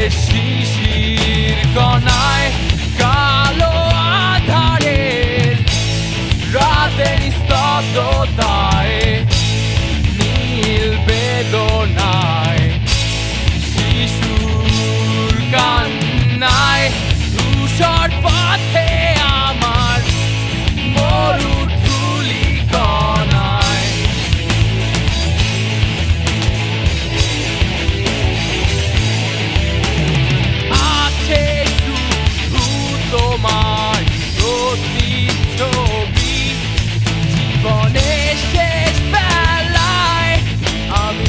শিশির কণায় কালো আধারের রাতের স্তব্ধতায় নীল বেদনায় শিশুর কান্নায় ধূসর পথে আমার মরুধূলি কণায় আছে শুধু তোমার প্রতিচ্ছবি জীবনের শেষ বেলায় আমি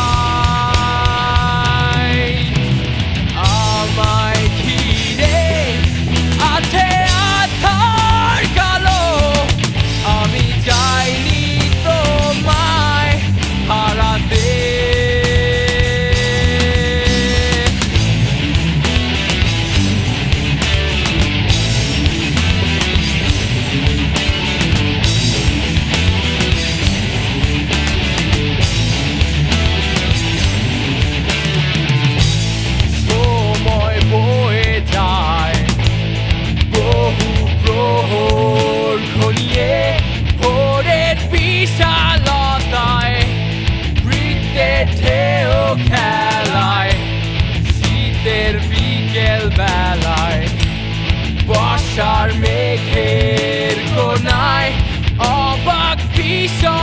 চাই আমায় ঘিরে আছে আধার কালো আমি চাইনি তোমায় হারাতে সময় বয়ে যায় বহু প্রহর ঘনিয়ে ভোরের বিশালতায় বৃত্তের ঢেউ খেলায় শীতের বিকেল বেলায় বর্ষার মেঘের কোনায় অবাক ভীষণ